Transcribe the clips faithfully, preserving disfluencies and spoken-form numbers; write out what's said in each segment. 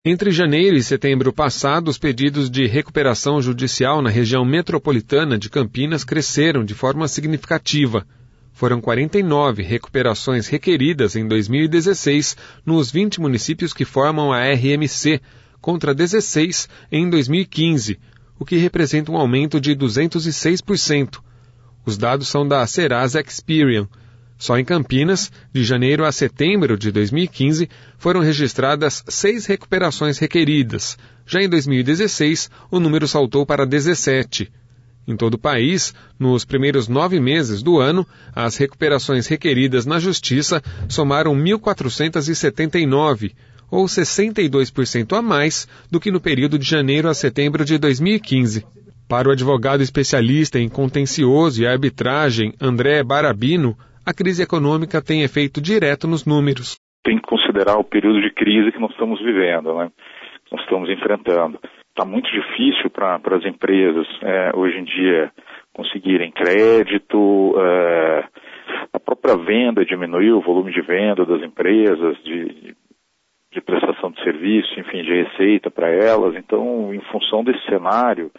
Entre janeiro e setembro passado, os pedidos de recuperação judicial na região metropolitana de Campinas cresceram de forma significativa. Foram quarenta e nove recuperações requeridas em dois mil e dezesseis nos vinte municípios que formam a R M C, contra dezesseis em dois mil e quinze, o que representa um aumento de duzentos e seis por cento. Os dados são da Serasa Experian. Só em Campinas, de janeiro a setembro de dois mil e quinze, foram registradas seis recuperações requeridas. Já em dois mil e dezesseis, o número saltou para dezessete. Em todo o país, nos primeiros nove meses do ano, as recuperações requeridas na Justiça somaram mil quatrocentos e setenta e nove, ou sessenta e dois por cento a mais do que no período de janeiro a setembro de dois mil e quinze. Para o advogado especialista em contencioso e arbitragem, André Barabino, a crise econômica tem efeito direto nos números. Tem que considerar o período de crise que nós estamos vivendo, né? Que nós estamos enfrentando. Está muito difícil para as empresas, é, hoje em dia, conseguirem crédito, é, a própria venda diminuiu, o volume de venda das empresas, de, de prestação de serviço, enfim, de receita para elas. Então, em função desse cenário,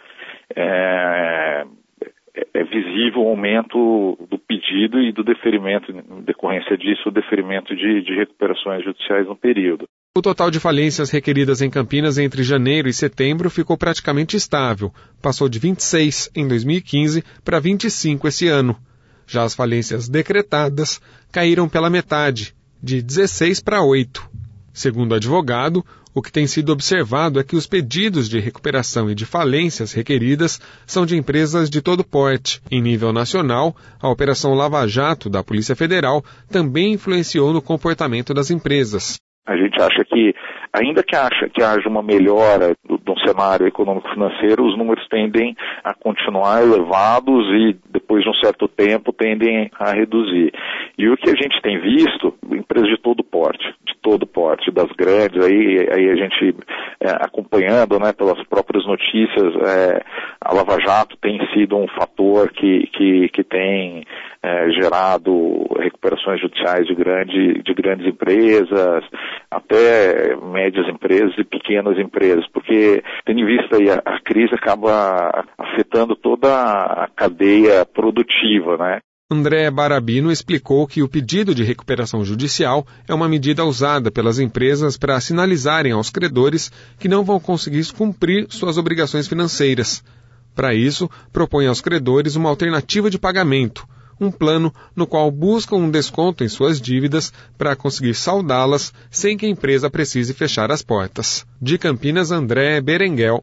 é, é visível o aumento do pedido e do deferimento, em decorrência disso, o deferimento de, de recuperações judiciais no período. O total de falências requeridas em Campinas entre janeiro e setembro ficou praticamente estável. Passou de vinte e seis em dois mil e quinze para vinte e cinco esse ano. Já as falências decretadas caíram pela metade, de dezesseis para oito. Segundo o advogado, o que tem sido observado é que os pedidos de recuperação e de falências requeridas são de empresas de todo porte. Em nível nacional, a Operação Lava Jato da Polícia Federal também influenciou no comportamento das empresas. A gente acha que, ainda que, acha, que haja uma melhora do, do cenário econômico-financeiro, os números tendem a continuar elevados e, depois de um certo tempo, tendem a reduzir. E o que a gente tem visto, empresas de todo porte, de todo porte, das grandes, aí, aí a gente é, acompanhando, né, pelas próprias notícias, é, a Lava Jato tem sido um fator que, que, que tem é, gerado recuperações judiciais de, grande, de grandes empresas, até médias empresas e pequenas empresas, porque, tendo em vista aí, a, a crise acaba afetando toda a cadeia produtiva, né? André Barabino explicou que o pedido de recuperação judicial é uma medida usada pelas empresas para sinalizarem aos credores que não vão conseguir cumprir suas obrigações financeiras. Para isso, propõe aos credores uma alternativa de pagamento, um plano no qual buscam um desconto em suas dívidas para conseguir saldá-las sem que a empresa precise fechar as portas. De Campinas, André Berenguel.